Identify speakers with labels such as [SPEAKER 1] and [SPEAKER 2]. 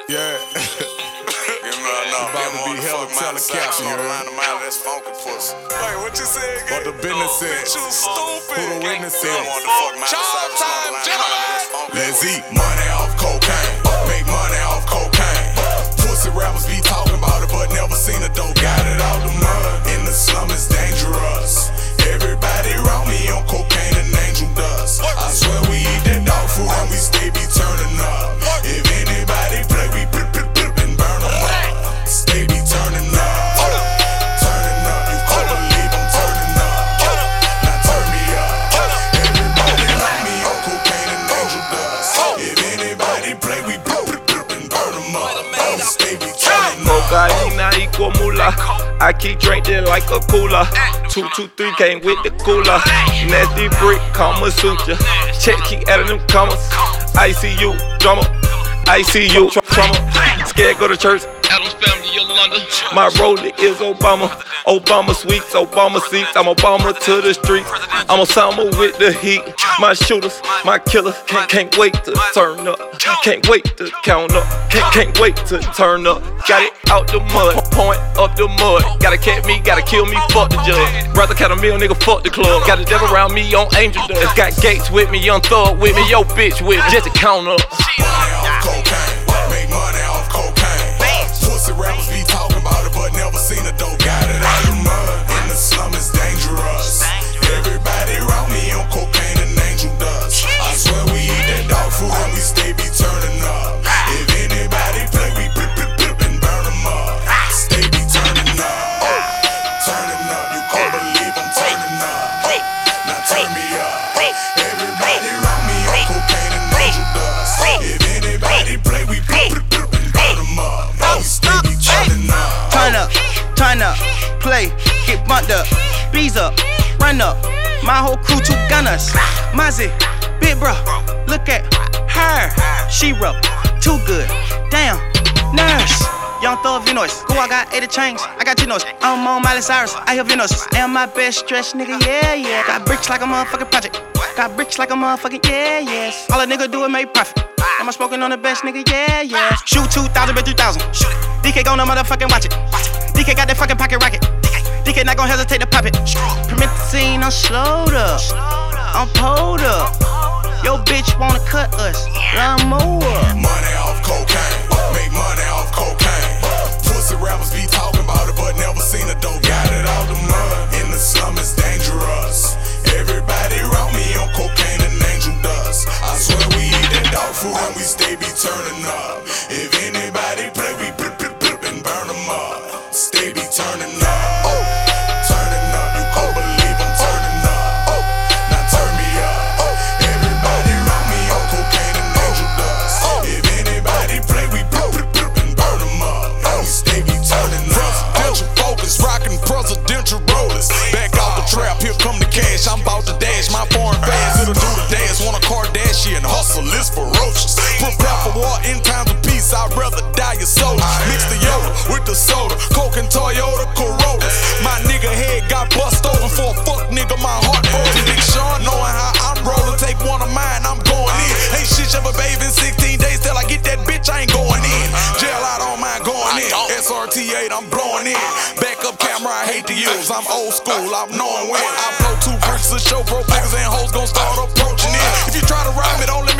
[SPEAKER 1] Yeah. About to be hella telecaption, you heard?
[SPEAKER 2] That's funky pussy. Wait, what you said again?
[SPEAKER 1] What the business said.
[SPEAKER 2] Bitch, you stupid.
[SPEAKER 1] Who the witness said.
[SPEAKER 2] Job time, gentlemen.
[SPEAKER 1] Let's eat money off cocaine. Make money off cocaine. Pussy rappers be talking about it, but never seen a dope. Got it out the mud. In the slum is dangerous. Everybody around me on cocaine and angel dust. I swear we eat that dog food and we stay be turning up. If anybody play, we and burn them up. Stay be turning up. Turning up, you can't believe I'm turning up. Now turn me up. Everybody around me on cocaine and angel dust. If anybody play, we and burn them up. Stay be turning up.
[SPEAKER 3] Cocaína equal moolah. I keep drinking like a cooler. 223 came with the cooler. Nasty brick, Kama Sutra. Check, keep adding them commas. ICU, drama. ICU, trauma. Scared, go to church. Adam's family, Yolanda. My Rollie is Obama. Obama sweets, Obama seats. I'm Obama to the streets. I'm Osama with the heat. My shooters, my killers. Can't wait to turn up. Can't wait to count up. Can't wait to turn up. Got it out the mud, point up the mud. Gotta catch me, gotta kill me, fuck the judge. Brother count a meal, nigga, fuck the club. Got the devil around me on angel dust. Got Gates with me, young thug with me, yo bitch with me. Just to count up.
[SPEAKER 1] Money off cocaine, make money off cocaine. Pussy rappers be talking about it, but never seen a dope. Got it out the mud, in the slum is dangerous. Everybody around me on cocaine and angel dust. I swear we eat that dog food and we stay be turning up. If anybody play, we and burn them up. Stay be turning up. Turning up, you can't believe I'm turning up. Now turn me up. Everybody around me on cocaine and angel dust. If anybody play, we and burn them up. Stay be turning up.
[SPEAKER 4] Turn up, play, get bumped up, bees up, run up. My whole crew two gunners. Mozzie, big bro, look at her. She rough, too good, damn, nurse. Young thug Vinoise, go I got 80 chains, I got Genos. I'm on Miley Cyrus, I hear Vinoise. Am my best stretch, nigga, yeah. Got bricks like a motherfucking project. Got bricks like a motherfucking yes. All a nigga do is make profit. Am I smoking on the best, nigga, yeah. Shoot 2,000, bet 3,000. DK gon' motherfucking watch it. DK got that fucking pocket rocket. DK not gon' hesitate to pop it. Permit the scene, I'm slowed up. I'm pulled up. Yo bitch wanna cut us. I'm more.
[SPEAKER 1] Money off cocaine, make money off cocaine. Pussy rappers be talking about it, but never seen a dope. Got it out the mud, in the slum is dangerous. Everybody around me on cocaine and angel dust. I swear we eat that dog food and we stay be turning up. If anybody play, we and burn them up. Stay be turning up. Turning up, you can't believe I'm turning up. Now turn me up. Everybody around me on cocaine and angel dust. If anybody play, we and burn them up. Stay be turning up. Presidential focus, rockin' presidential rollers. Back out the trap, here come the cash. I'm about to dash my foreign fans. It'll do the dance, want a Kardashian. Hustle is ferocious. Prepare for war in times of peace. I'd rather die a soldier. Mix the Yoda with the soda. Coke and Toyota Corollas. My nigga head got bust open for a fuck nigga. My heart broken. Big Sean knowing how I'm rolling. Take one of mine, I'm going in. Ain't shit ever babe in 16 days till I get that bitch. I ain't going in. Jail out on mine, going in. SRT8, I'm blowing in. Backup camera, I hate to use. I'm old school, I'm knowing when. I blow 2 bricks to show broke niggas and hoes gon' start approaching in. If you try to ride me, don't let